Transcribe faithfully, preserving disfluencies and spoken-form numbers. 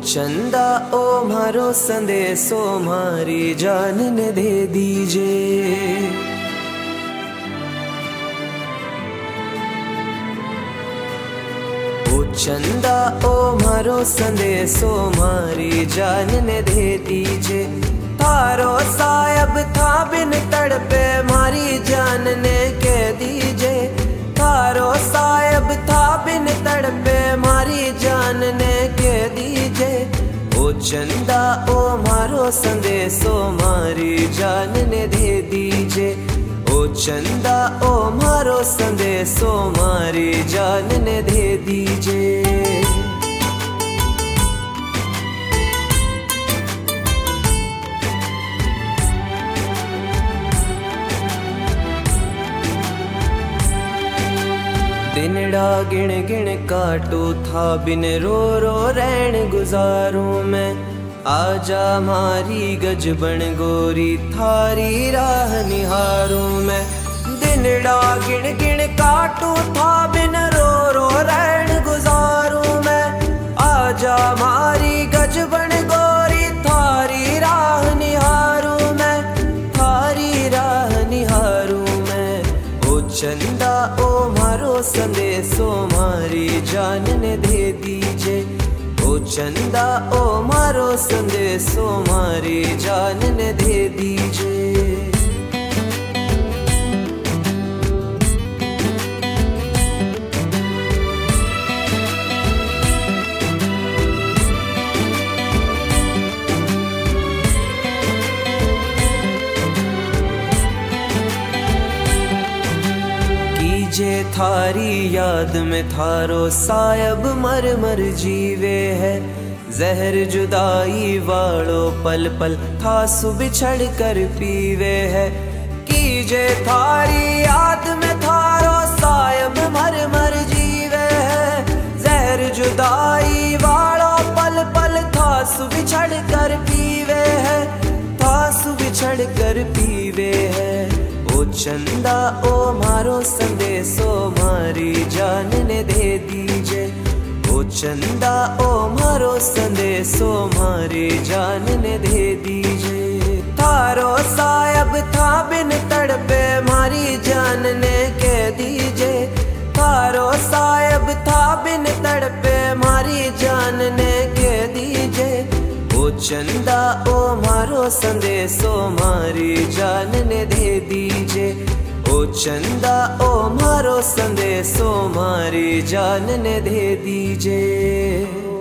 चंदा ओ मारो संदेशो मारी जान ने दे दीजे। ओ चंदा ओ मारो संदेशो मारी जान ने दे दीजे। थारो सायब था बिन तड़पे मारी जान ने कह दीजे। थारो सायब था बिन तड़पे मारी जान ने कह दीजे। ओ चंदा ओ मारो संदेशो मारी जान ने दे दीजे। ओ चंदा ओ मारो संदेशो मारी जान ने दे दीजे। दिनड़ा गिण गिण काटू था बिन रो रो रैन गुजारूं मैं। आजा मारी गजबन गोरी थारी राह निहारूं मैं। दिनड़ा गिण गिण काटू था बिन रो रो रैन गुजारूं मैं। आजा मारी गजबन गोरी थारी राह निहारूं मैं। थारी राह निहारूं मैं। ओ चंदा ओ मारो संदेशो मारी जान ने दे दीजे। ओ चंदा ओ मारो संदेशो मारी जान ने दे दीजे। जे थारी याद में थारो सायब मर मर जीवे है। जहर जुदाई वालो पल पल थासु बिछड़ कर पीवे है। कीजे थारी याद में थारो सायब मर मर जीवे है। जहर जुदाई वालो पल पल थासु बिछड़ कर पीवे है। थासु बिछड़ कर पीवे है। ओ चंदा ओ मारो संदेशो मारी जान ने दे दीजे। ओ चंदा ओ मारो संदेशो मारी जान ने दे दीजे। थारो सायब था बिन तड़पे मारी जान ने कह दीजे। थारो सायब था बिन तड़पे मारी जान ने कह दीजे। ओ चंदा ओ मारो संदेशो मारी जान ने दे दीजे। ओ चंदा ओ मारो संदेशो मारी जान ने दे दीजे।